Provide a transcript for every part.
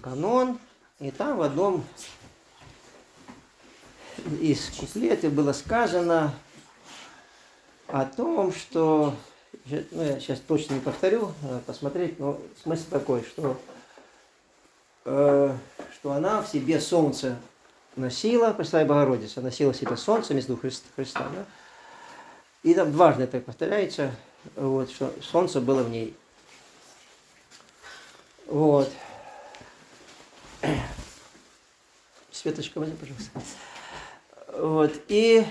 канон, и там в одном из куплетов было сказано о том, что, ну, я сейчас точно не повторю, надо посмотреть, но смысл такой, что она в себе солнце носила, Пресвятая Богородица носила в себе солнце вместо Христа, да? И там дважды это повторяется, вот, что солнце было в ней. Вот. Светочка, возьми, пожалуйста. Вот. И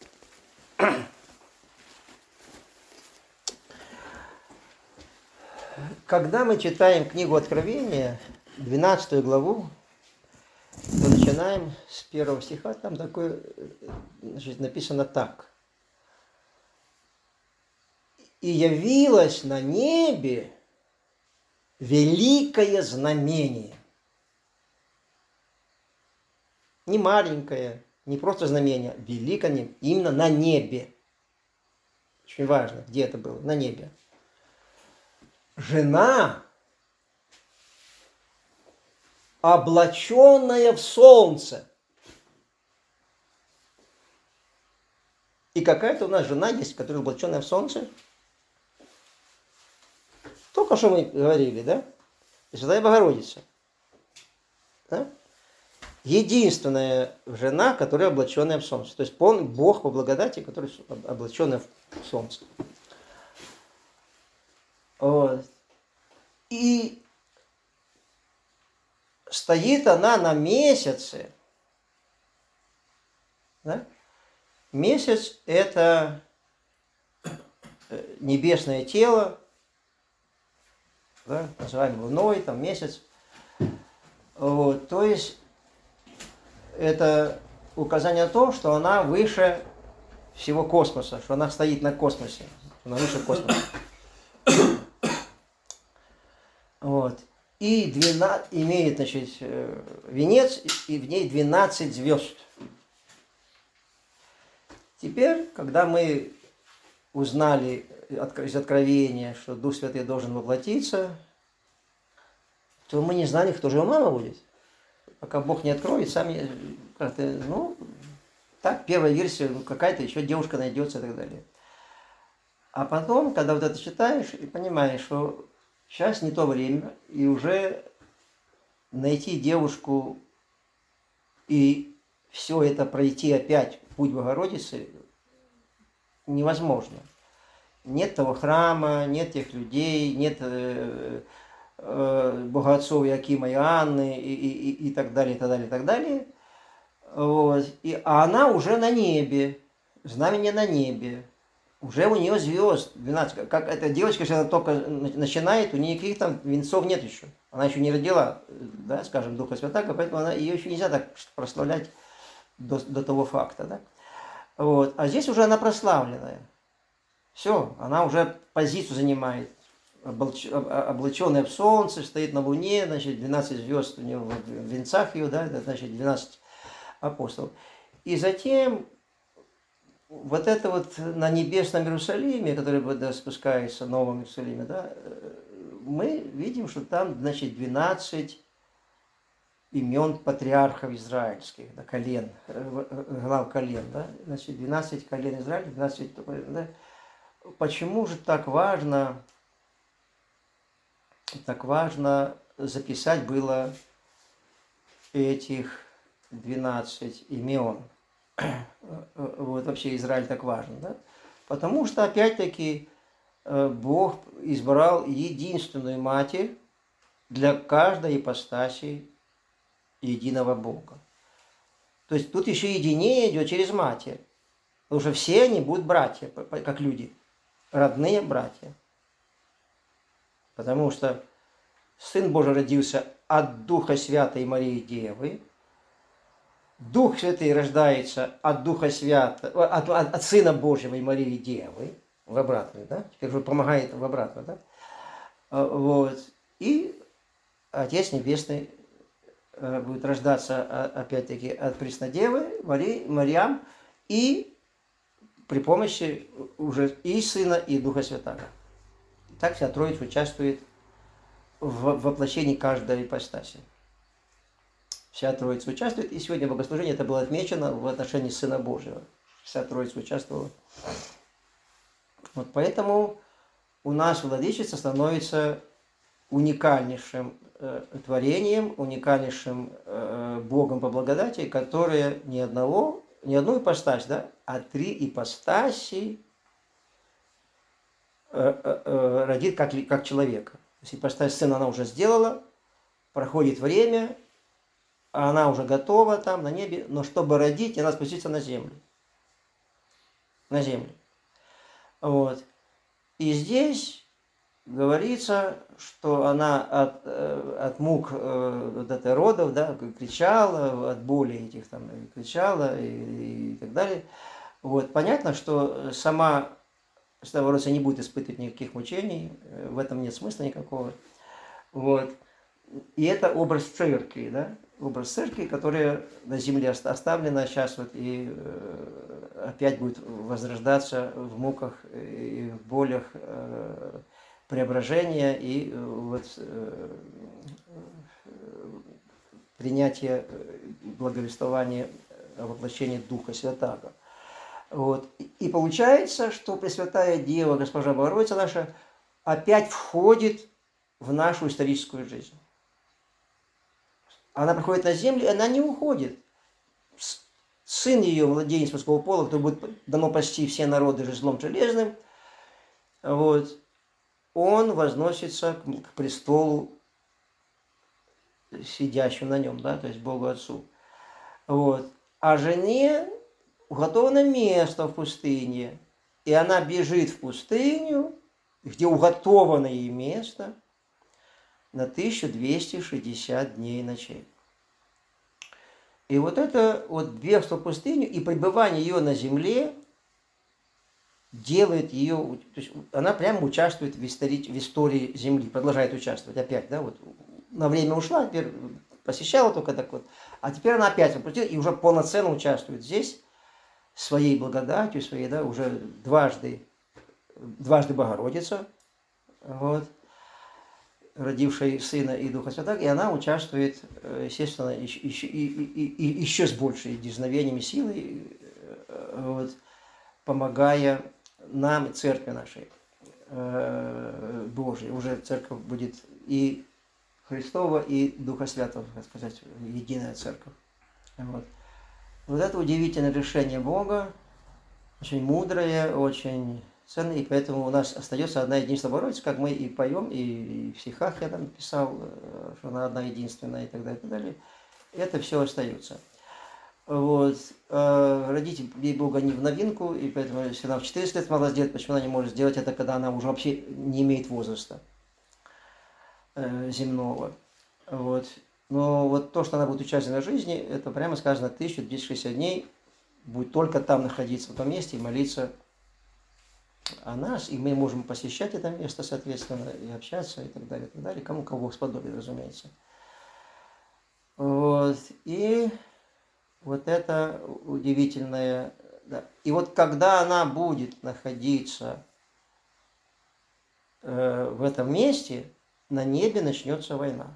когда мы читаем книгу Откровения, 12 главу, то начинаем с 1 стиха, там такое, значит, написано так. «И явилось на небе великое знамение». Не маленькое, не просто знамение, великое, именно на небе. Очень важно, где это было, на небе. Жена, облаченная в солнце. И какая-то у нас жена есть, которая облаченная в солнце. Только что мы говорили, да? Пресвятая Богородица. Да? Единственная жена, которая облаченная в солнце. То есть Бог по благодати, который облаченный в солнце. Вот. И стоит она на месяце. Да? Месяц – это небесное тело, да, называемый луной, там месяц. Вот. То есть это указание на то, что она выше всего космоса, что она стоит на космосе, она выше космоса. Вот. И имеет, значит, венец, и в ней 12 звезд. Теперь, когда мы узнали из Откровения, что Дух Святый должен воплотиться, то мы не знали, кто же его мама будет. Пока Бог не откроет, сами как-то, ну, так, первая версия, ну, какая-то еще девушка найдется и так далее. А потом, когда вот это читаешь и понимаешь, что сейчас не то время, и уже найти девушку и все это пройти опять, путь Богородицы, невозможно. Нет того храма, нет тех людей, нет богоотцов Иакима и Анны и так далее, и так далее, и так далее. Вот. А она уже на небе, знамение на небе. Уже у нее звезд 12. Как эта девочка, если она только начинает, у нее никаких там венцов нет еще. Она еще не родила, да, скажем, Духа Святаго, поэтому ее еще нельзя так прославлять до того факта. Да? Вот. А здесь уже она прославленная. Все, она уже позицию занимает. Облаченная в солнце, стоит на луне, значит, 12 звезд у нее в венцах ее, да, это значит 12 апостолов. И затем вот это вот на небесном Иерусалиме, который спускается, в Новом Иерусалиме, да, мы видим, что там, значит, 12 имен патриархов израильских, да, колен, глав колен, да, значит, 12 колен Израиля, 12, да. Почему же так важно записать было этих 12 имен? Вот вообще Израиль так важен, да? Потому что, опять-таки, Бог избрал единственную матерь для каждой ипостаси единого Бога. То есть тут еще единение идет через матерь. Потому что все они будут братья, как люди. Родные братья. Потому что Сын Божий родился от Духа Святой Марии Девы. Дух Святый рождается от Духа Святого, от Сына Божьего и Марии Девы. В обратную, да? Теперь уже помогает в обратную, да? Вот. И Отец Небесный будет рождаться, опять-таки, от Преснодевы, Мариам, и при помощи уже и Сына, и Духа Святаго. Так вся Троица участвует в воплощении каждой ипостаси. Вся Троица участвует. И сегодня в богослужении это было отмечено в отношении Сына Божьего. Вся Троица участвовала. Вот поэтому у нас Владычица становится уникальнейшим творением, уникальнейшим Богом по благодати, которое не одну ипостась, да, а 3 ипостаси родит как человека. То есть ипостась Сына она уже сделала, проходит время, она уже готова там на небе, но чтобы родить, она спустится на землю. На землю. Вот. И здесь говорится, что она от мук вот этой родов, да, кричала, от боли этих там кричала и так далее. Вот. Понятно, что сама Ставроса не будет испытывать никаких мучений, в этом нет смысла никакого. Вот. И это образ церкви, да? Образ церкви, которая на земле оставлена сейчас вот и опять будет возрождаться в муках и в болях преображения и вот принятия благовествования воплощения Духа Святаго. Вот. И получается, что Пресвятая Дева, Госпожа Богородица наша, опять входит в нашу историческую жизнь. Она приходит на землю, и она не уходит. Сын ее, младенец мужского пола, который будет дано почти все народы жезлом железным, вот, он возносится к престолу, сидящему на нем, да, то есть Богу Отцу. Вот. А жене уготовано место в пустыне, и она бежит в пустыню, где уготовано ей место, на 1260 дней и ночей. И вот это вот бегство в пустыню и пребывание ее на земле делает ее, то есть она прямо участвует в истории земли, продолжает участвовать опять, да, вот на время ушла, теперь посещала только так вот, а теперь она опять воплотилась и уже полноценно участвует здесь своей благодатью, своей, да, уже дважды Богородица, вот, родившей Сына и Духа Святаго, и она участвует, естественно, еще с большей дерзновением и силой, вот, помогая нам, церкви нашей Божией. Уже церковь будет и Христова, и Духа Святого, так сказать, единая церковь. Вот. Вот это удивительное решение Бога, очень мудрое, очень ценное, и поэтому у нас остается одна единственная Богородица, как мы и поем, и в стихах я там писал, что она одна единственная и так далее, и так далее. Это все остается. Вот. Родить ей Бога не в новинку, и поэтому, если она в 14 лет могла сделать, почему она не может сделать это, когда она уже вообще не имеет возраста земного. Вот. Но вот то, что она будет участвовать в жизни, это прямо сказано 1260 дней, будет только там находиться, в том месте, и молиться о нас, и мы можем посещать это место, соответственно, и общаться, и так далее, кому кого сподобит, разумеется. Вот. И вот это удивительное, да. И вот когда она будет находиться в этом месте, на небе начнется война.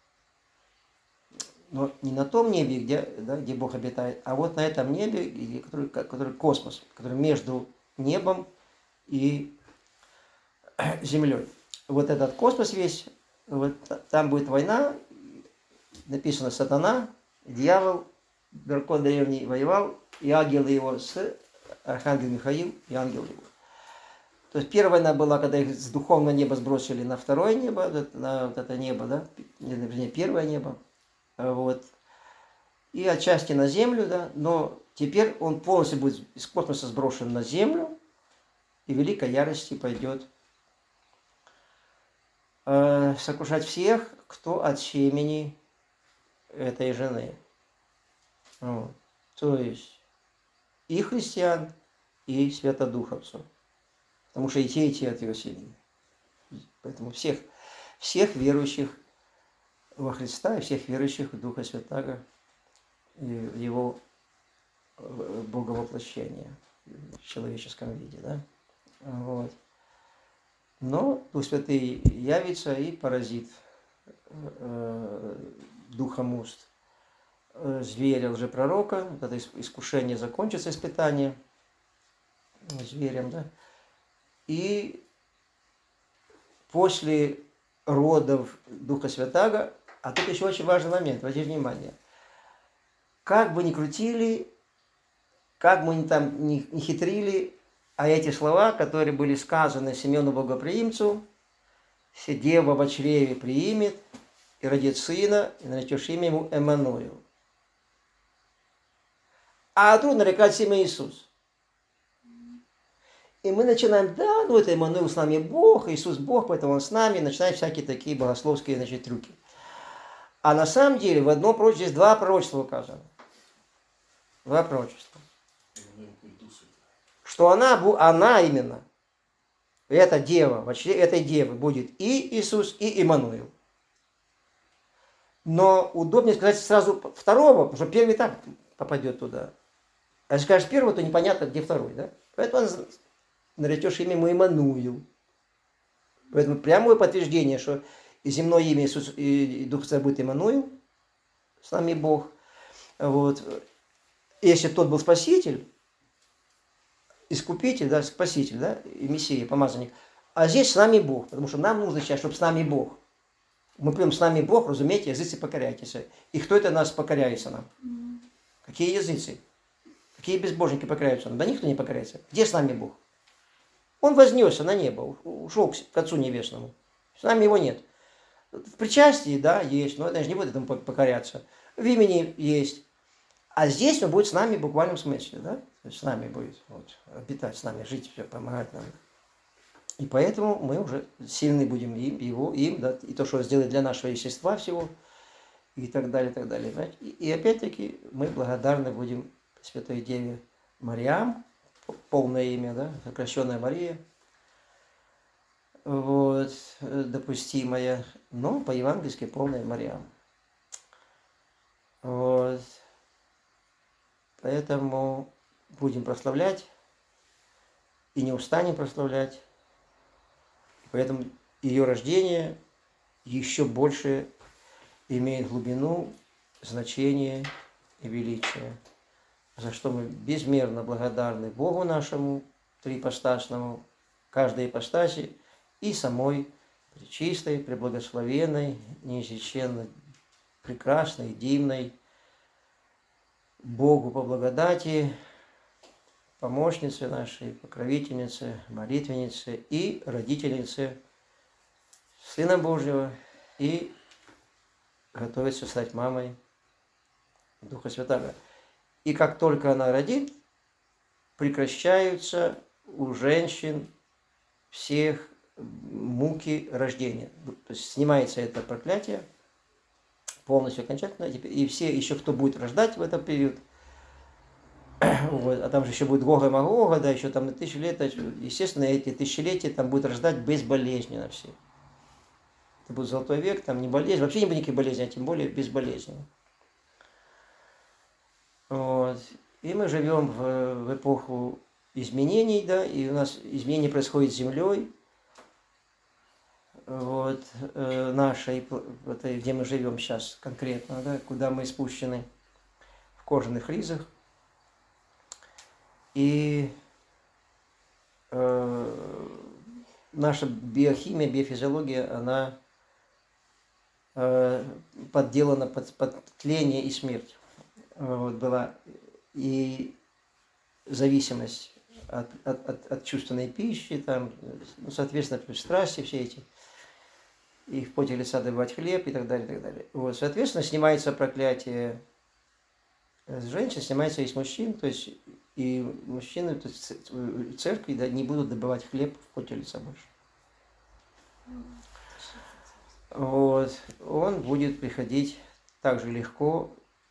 Но не на том небе, где Бог обитает, а вот на этом небе, который космос, который между небом и землей. Вот этот космос весь, вот там будет война, написано сатана, дьявол, дракон древний воевал, и ангелы его с архангел Михаил и ангел его. То есть первая война была, когда их с духовного неба сбросили на второе небо, на вот это небо, да, вернее, первое небо, вот, и отчасти на землю, да, но теперь он полностью будет из космоса сброшен на землю, и великой ярости пойдет сокрушать всех, кто от семени этой жены. Вот. То есть и христиан, и святодуховцев. Потому что и те от его семени. Поэтому всех верующих во Христа и всех верующих в Духа Святаго и в его боговоплощение в человеческом виде, да? Вот. Но Дух Святый явится и поразит духом уст зверя лжепророка, вот это искушение закончится, испытание зверем, да, и после родов Духа Святаго, а тут еще очень важный момент, обратите внимание, как бы ни крутили, как бы там ни хитрили, а эти слова, которые были сказаны Симеону Богоприимцу, «Се дева во чреве приимет, и родит сына, и наречешь имя ему Эммануил». А тут нарекать имя Иисус. И мы начинаем, да, ну это Эммануил с нами Бог, Иисус Бог, поэтому Он с нами, начинаем всякие такие богословские, значит, трюки. А на самом деле в одном пророчестве здесь два пророчества указаны. Два пророчества. Что она именно, эта дева, в чреве этой девы будет и Иисус, и Иммануил. Но удобнее сказать сразу второго, потому что первый так попадет туда. А если скажешь первого, то непонятно, где второй, да? Поэтому наречешь имя ему Иммануил. Поэтому прямое подтверждение, что и земное имя Иисус, и Дух Святой будет Иммануил, с нами Бог. Вот. Если тот был Спаситель, Искупитель, да, Спаситель, да, и Мессия, помазанник, а здесь с нами Бог, потому что нам нужно сейчас, чтобы с нами Бог. Мы прям с нами Бог, разумеете, языцы покоряйтесь. И кто это нас покоряется нам? Какие языцы? Какие безбожники покоряются нам? Да никто не покоряется. Где с нами Бог? Он вознесся на небо, ушел к Отцу Небесному. С нами его нет. В причастии, да, есть, но это же не будет этому покоряться. В имени есть. А здесь он будет с нами в буквальном смысле, да? То есть с нами будет вот, обитать, с нами жить, все, помогать нам. И поэтому мы уже сильны будем им, да, и то, что он сделает для нашего естества всего, и так далее, и так далее. Знаете? И опять-таки мы благодарны будем Святой Деве Мариам, полное имя, да, сокращенная Мария, вот, допустимая, но по-евангельски полная Мариам. Вот. Поэтому будем прославлять и не устанем прославлять. Поэтому ее рождение еще больше имеет глубину, значение и величие, за что мы безмерно благодарны Богу нашему триипостасному, каждой ипостаси и самой пречистой, преблагословенной, неизреченно прекрасной, дивной Богу по благодати, помощнице нашей, покровительнице, молитвеннице и родительнице Сына Божьего, и готовится стать мамой Духа Святаго. И как только она родит, прекращаются у женщин всех муки рождения. То есть снимается это проклятие полностью окончательно. И все еще, кто будет рождать в этот период, вот, а там же еще будет Гога и Магога, да, еще там на 1000 лет, естественно, эти тысячелетия там будут рождать безболезненно все. Это будет золотой век, там не болезнь, вообще не будет никаких болезней, а тем более безболезненно. Вот. И мы живем в эпоху изменений, да, и у нас изменения происходят с Землей, вот, нашей, где мы живем сейчас конкретно, да, куда мы спущены в кожаных ризах. И наша биохимия, биофизиология, она подделана под тление и смерть. Вот, была и зависимость от чувственной пищи, там, ну, соответственно, плюс страсти все эти, и в поте лица добывать хлеб и так далее, и так далее. Вот, соответственно, снимается проклятие с женщин, снимается и с мужчин, то есть и мужчины, то есть церкви, да, не будут добывать хлеб в поте лица больше. Вот, он будет приходить так же легко,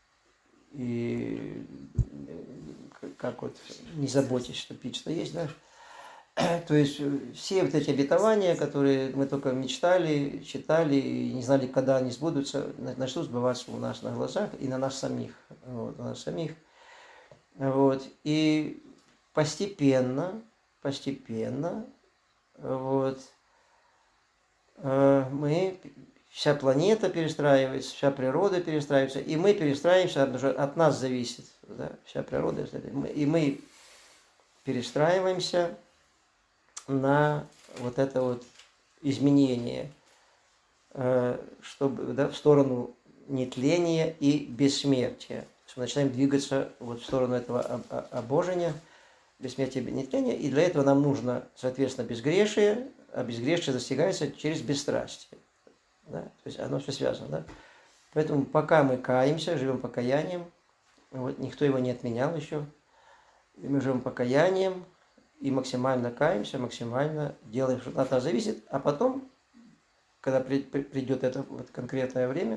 и как вот не заботьтесь, что пить, что есть, да. То есть все вот эти обетования, которые мы только мечтали, читали и не знали, когда они сбудутся, начнут сбываться у нас на глазах и на нас самих. Вот, на нас самих. Вот. И постепенно, вот, мы вся планета перестраивается, вся природа перестраивается, и мы перестраиваемся, потому что от нас зависит, да, вся природа. И мы перестраиваемся на вот это вот изменение, чтобы, да, в сторону нетления и бессмертия. То есть мы начинаем двигаться вот в сторону этого обожения, бессмертия и нетления, и для этого нам нужно, соответственно, безгрешие, а безгрешие достигается через бесстрастие. Да? То есть оно все связано. Да? Поэтому пока мы каемся, живем покаянием, вот, никто его не отменял еще, и мы живем покаянием, и максимально каемся, максимально делаем, что от нас зависит, а потом, когда придет это вот конкретное время,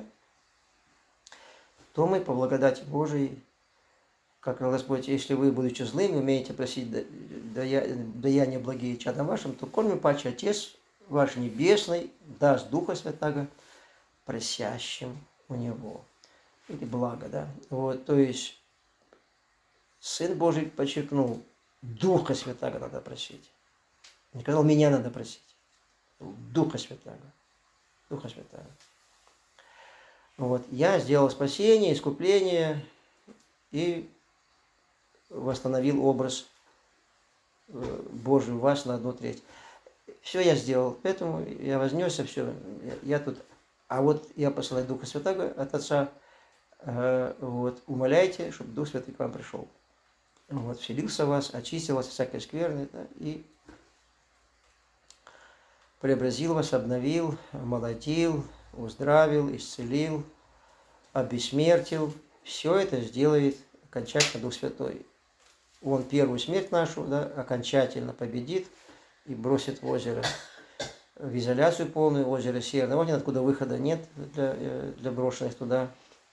то мы по благодати Божией, как Господь, если вы, будучи злыми, умеете просить даяния благие чадам вашим, то кормим паче Отец ваш Небесный даст Духа Святаго просящим у Него. Или благо, да. Вот, то есть Сын Божий подчеркнул, Духа Святаго надо просить. Не сказал, меня надо просить. Духа Святаго. Духа Святаго. Вот. Я сделал спасение, искупление и восстановил образ Божий у вас на 1/3. Все я сделал, поэтому я вознесся, все. Я тут. А вот я посылаю Духа Святаго от Отца. Вот, умоляйте, чтобы Дух Святый к вам пришел. Вот, вселился в вас, очистил вас от всякой скверны, да, и преобразил вас, обновил, омолодил, уздравил, исцелил, обессмертил. Все это сделает окончательно Дух Святой. Он первую смерть нашу, да, окончательно победит и бросит в озеро, в изоляцию полную, озеро Северное Огненное, откуда выхода нет для брошенных туда.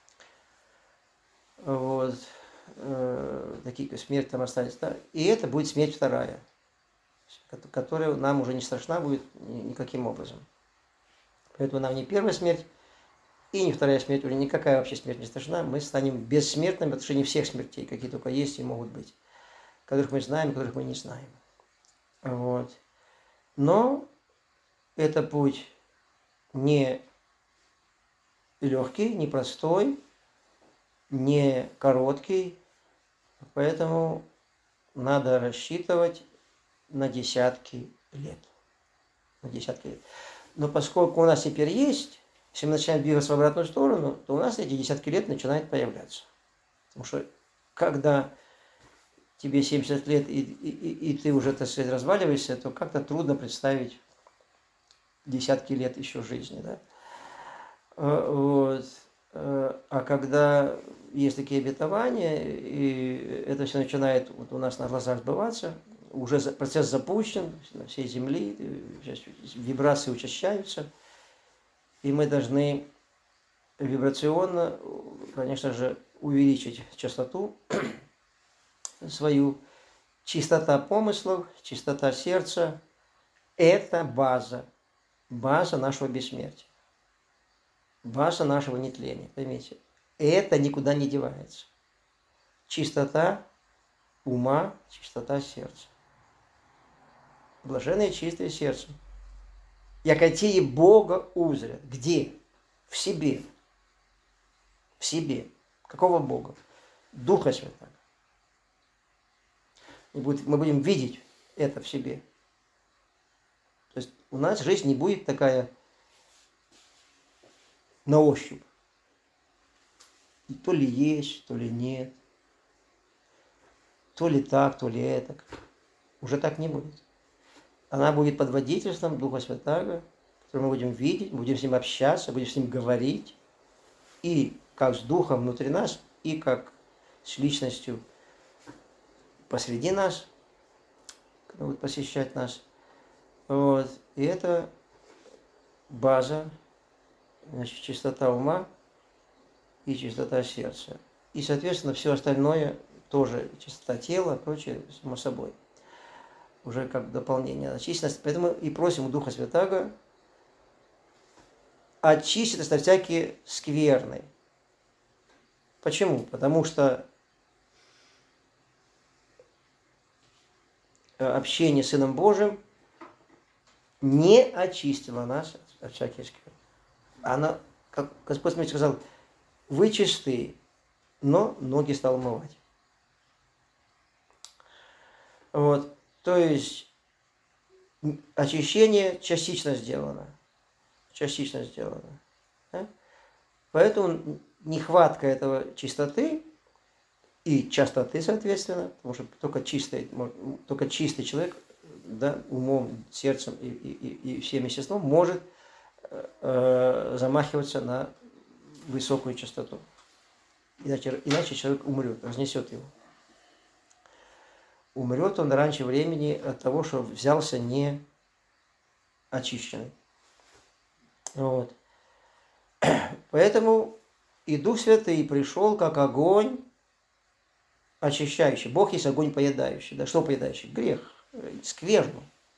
Вот. Такие смерть там останется. Да? И это будет смерть вторая, которая нам уже не страшна будет никаким образом. Поэтому нам не первая смерть и не вторая смерть, уже никакая вообще смерть не страшна. Мы станем бессмертными в отношении всех смертей, какие только есть и могут быть, которых мы знаем, которых мы не знаем. Вот. Но это путь не легкий, не простой, не короткий, поэтому надо рассчитывать на десятки лет. На десятки лет. Но поскольку у нас теперь есть, если мы начинаем двигаться в обратную сторону, то у нас эти десятки лет начинают появляться. Потому что когда тебе 70 лет и ты уже, так сказать, разваливаешься, то как-то трудно представить десятки лет еще жизни. Да? Вот. А когда есть такие обетования, и это все начинает вот у нас на глазах сбываться, уже процесс запущен на всей Земле, вибрации учащаются, и мы должны вибрационно, конечно же, увеличить частоту свою. Чистота помыслов, чистота сердца – это база нашего бессмертия. База нашего нетления, поймите. Это никуда не девается. Чистота ума, чистота сердца. Блаженные чистые сердцем. Якотии Бога узрят. Где? В себе. В себе. Какого Бога? Духа Святого. Мы будем видеть это в себе. То есть у нас жизнь не будет такая на ощупь. То ли есть, то ли нет. То ли так, то ли этак. Уже так не будет. Она будет под водительством Духа Святаго, который мы будем видеть, будем с ним общаться, будем с ним говорить. И как с Духом внутри нас, и как с личностью посреди нас, который будет посещать нас. Вот. И это база, значит, чистота ума и чистота сердца. И, соответственно, все остальное тоже, чистота тела, прочее, само собой. Уже как дополнение очищенности. Поэтому и просим у Духа Святаго очистить от всякие скверны. Почему? Потому что общение с Сыном Божиим не очистило нас от всяких скверн. она, как Господь мне сказал, вы чисты, но ноги стал умывать. Вот, то есть очищение частично сделано. Частично сделано. Да? Поэтому нехватка этого чистоты и частоты, соответственно, потому что только чистый человек, да, умом, сердцем и всем естеством может замахиваться на высокую частоту. Иначе человек умрет, разнесет его. Умрет он раньше времени от того, что взялся не очищенный. Вот. Поэтому и Дух Святый пришел как огонь очищающий. Бог есть огонь поедающий. Да? Что поедающий? Грех, скверну.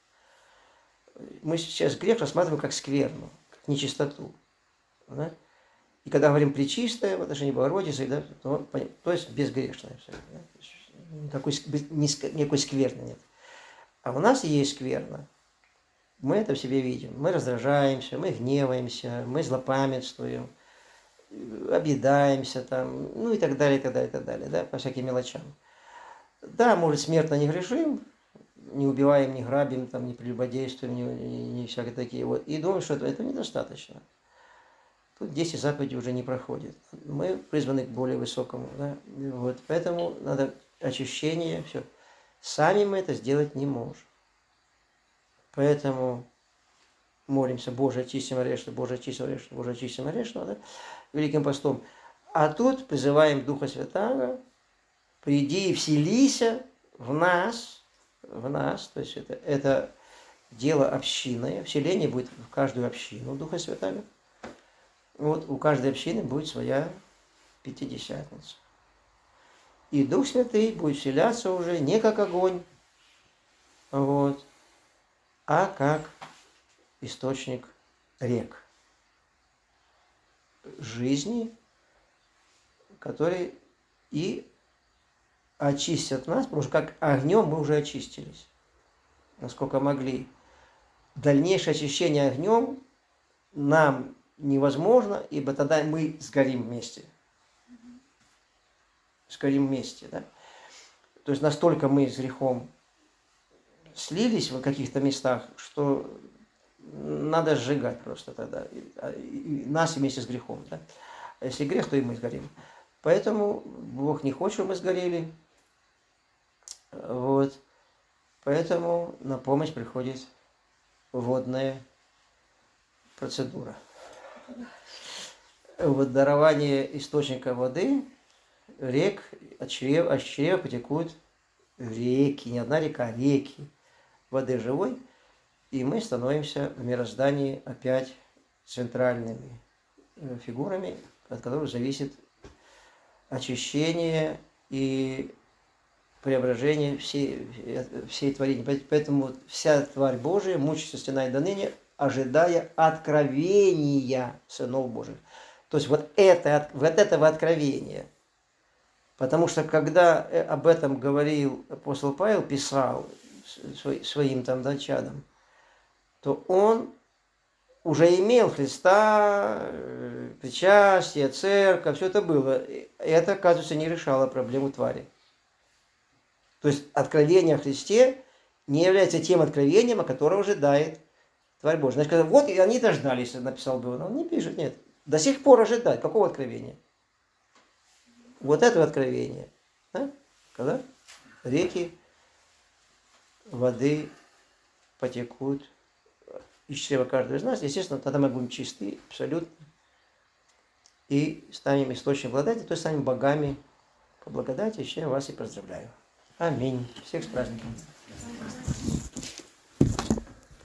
Мы сейчас грех рассматриваем как скверну, как нечистоту. Да? И когда говорим пречистое в отношении Богородицы, да, то есть безгрешное. Да? Никакой скверны нет. А у нас есть скверна. Мы это в себе видим. Мы раздражаемся, мы гневаемся, мы злопамятствуем, объедаемся там, ну и так далее, и так далее, и так далее, да, по всяким мелочам. Да, может, смертно не грешим, не убиваем, не грабим, там, не прелюбодействуем, не всякие такие вот. И думаем, что это недостаточно. Тут 10 заповедей уже не проходит. Мы призваны к более высокому, да. Вот. Поэтому надо очищение, все. Сами мы это сделать не можем. Поэтому молимся: Боже, очисти грешного, Боже, очисти грешного, Боже, очисти грешного, да, Великим постом. А тут призываем Духа Святаго: приди и вселися в нас, то есть это дело общинное, вселение будет в каждую общину Духа Святаго. Вот у каждой общины будет своя пятидесятница. И Дух Святый будет вселяться уже не как огонь, вот, а как источник рек жизни, которые и очистят нас, потому что как огнем мы уже очистились, насколько могли. Дальнейшее очищение огнем нам невозможно, ибо тогда мы сгорим вместе. Сгорим вместе, да? То есть настолько мы с грехом слились в каких-то местах, что надо сжигать просто тогда. И нас вместе с грехом, да? А если грех, то и мы сгорим. Поэтому Бог не хочет, чтобы мы сгорели. Вот. Поэтому на помощь приходит водная процедура. Вот дарование источника воды, рек, от чрева потекут реки, не одна река, а реки воды живой, и мы становимся в мироздании опять центральными фигурами, от которых зависит очищение и преображение всей творения. Поэтому вся тварь Божия мучится, стенает до ныне, ожидая откровения сынов Божьих. То есть вот этого откровения. Потому что когда об этом говорил апостол Павел, писал своим там, да, чадам, то он уже имел Христа, причастие, церковь, все это было. И это, оказывается, не решало проблему твари. То есть откровение о Христе не является тем откровением, о котором ожидает тварь Божия. Значит, когда вот и они дождались, написал бы он не пишет, нет. До сих пор ожидать. Какого откровения? Вот этого откровения. Да? Когда реки воды потекут из чрева каждого из нас, естественно, тогда мы будем чисты абсолютно и станем источником благодати, то есть станем богами по благодати, с чем вас и поздравляю. Аминь. Всех с праздником.